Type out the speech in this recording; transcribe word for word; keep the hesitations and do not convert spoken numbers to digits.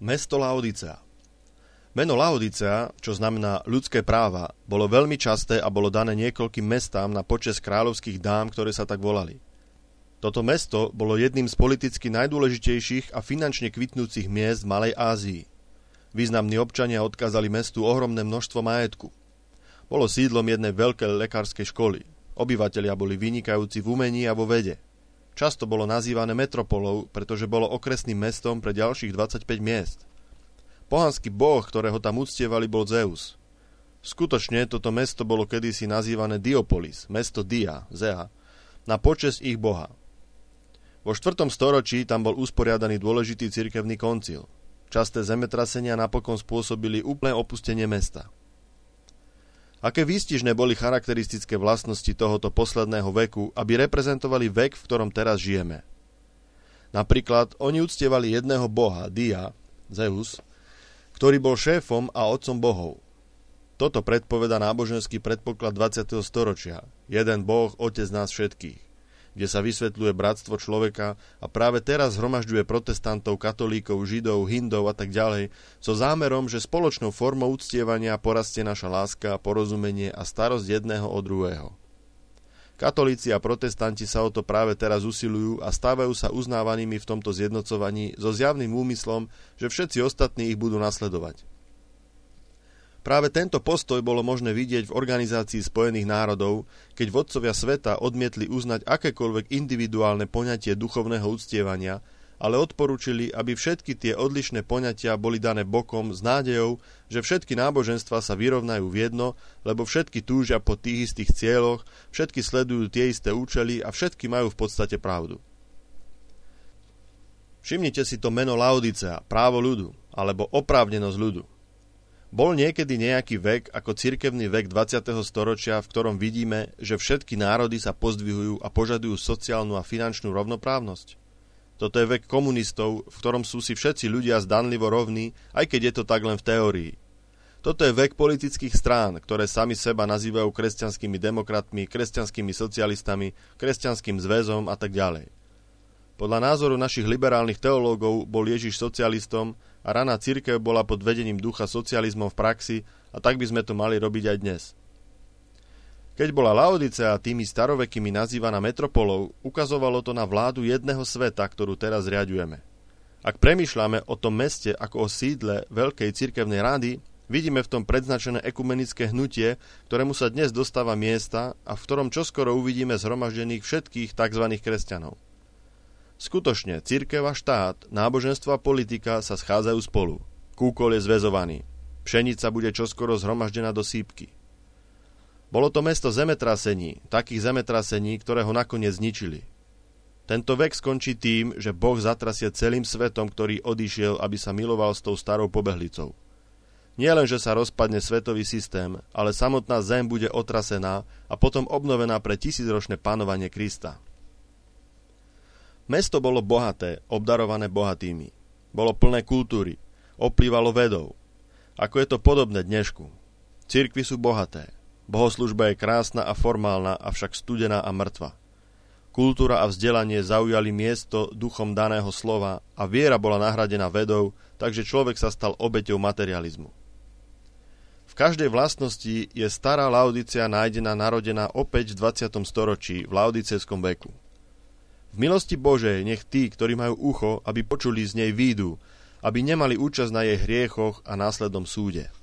Mesto Laodicea. Meno Laodicea, čo znamená ľudské práva, bolo veľmi časté a bolo dané niekoľkým mestám na počesť kráľovských dám, ktoré sa tak volali. Toto mesto bolo jedným z politicky najdôležitejších a finančne kvitnúcich miest v Malej Ázii. Významní občania odkázali mestu ohromné množstvo majetku. Bolo sídlom jednej veľkej lekárskej školy. Obyvatelia boli vynikajúci v umení a vo vede. Často bolo nazývané metropolou, pretože bolo okresným mestom pre ďalších dvadsaťpäť miest. Pohanský boh, ktorého tam uctievali, bol Zeus. Skutočne toto mesto bolo kedysi nazývané Diopolis, mesto Dia, Zea, na počesť ich boha. Vo štvrtom storočí tam bol usporiadaný dôležitý cirkevný koncil. Časté zemetrasenia napokon spôsobili úplné opustenie mesta. Aké výstižné boli charakteristické vlastnosti tohoto posledného veku, aby reprezentovali vek, v ktorom teraz žijeme. Napríklad, oni uctievali jedného boha, Dia, Zeus, ktorý bol šéfom a otcom bohov. Toto predpoveda náboženský predpoklad dvadsiateho storočia. Jeden boh, otec nás všetkých, kde sa vysvetľuje bratstvo človeka a práve teraz zhromažďuje protestantov, katolíkov, židov, hindov a tak ďalej, so zámerom, že spoločnou formou uctievania porastie naša láska, porozumenie a starosť jedného o druhého. Katolíci a protestanti sa o to práve teraz usilujú a stávajú sa uznávanými v tomto zjednocovaní so zjavným úmyslom, že všetci ostatní ich budú nasledovať. Práve tento postoj bolo možné vidieť v Organizácii spojených národov, keď vodcovia sveta odmietli uznať akékoľvek individuálne poňatie duchovného uctievania, ale odporúčili, aby všetky tie odlišné poňatia boli dané bokom s nádejou, že všetky náboženstvá sa vyrovnajú v jedno, lebo všetky túžia po tých istých cieľoch, všetky sledujú tie isté účely a všetky majú v podstate pravdu. Všimnite si to meno Laodicea, právo ľudu, alebo oprávnenosť ľudu. Bol niekedy nejaký vek ako cirkevný vek dvadsiateho storočia, v ktorom vidíme, že všetky národy sa pozdvihujú a požadujú sociálnu a finančnú rovnoprávnosť? Toto je vek komunistov, v ktorom sú si všetci ľudia zdanlivo rovní, aj keď je to tak len v teórii. Toto je vek politických strán, ktoré sami seba nazývajú kresťanskými demokratmi, kresťanskými socialistami, kresťanským zväzom a tak ďalej. Podľa názoru našich liberálnych teológov bol Ježiš socialistom a raná cirkev bola pod vedením ducha socializmom v praxi a tak by sme to mali robiť aj dnes. Keď bola Laodicea tými starovekými nazývaná metropolou, ukazovalo to na vládu jedného sveta, ktorú teraz riaďujeme. Ak premýšľame o tom meste ako o sídle veľkej cirkevnej rady, vidíme v tom predznačené ekumenické hnutie, ktorému sa dnes dostáva miesta a v ktorom čoskoro uvidíme zhromaždených všetkých tzv. Kresťanov. Skutočne, cirkev a štát, náboženstvo a politika sa schádzajú spolu. Kúkol je zväzovaný. Pšenica bude čoskoro zhromaždená do sýpky. Bolo to mesto zemetrasení, takých zemetrasení, ktoré ho nakoniec zničili. Tento vek skončí tým, že Boh zatrasie celým svetom, ktorý odišiel, aby sa miloval s tou starou pobehlicou. Nie len, že sa rozpadne svetový systém, ale samotná zem bude otrasená a potom obnovená pre tisícročné panovanie Krista. Mesto bolo bohaté, obdarované bohatými. Bolo plné kultúry, oplývalo vedou. Ako je to podobné dnešku. Cirkvi sú bohaté. Bohoslužba je krásna a formálna, avšak studená a mŕtva. Kultúra a vzdelanie zaujali miesto duchom daného slova a viera bola nahradená vedou, takže človek sa stal obeťou materializmu. V každej vlastnosti je stará Laodicea nájdená narodená opäť v dvadsiatom storočí v laodicejskom veku. V milosti Božej nech tí, ktorí majú ucho, aby počuli z nej výjdu, aby nemali účasť na jej hriechoch a následnom súde.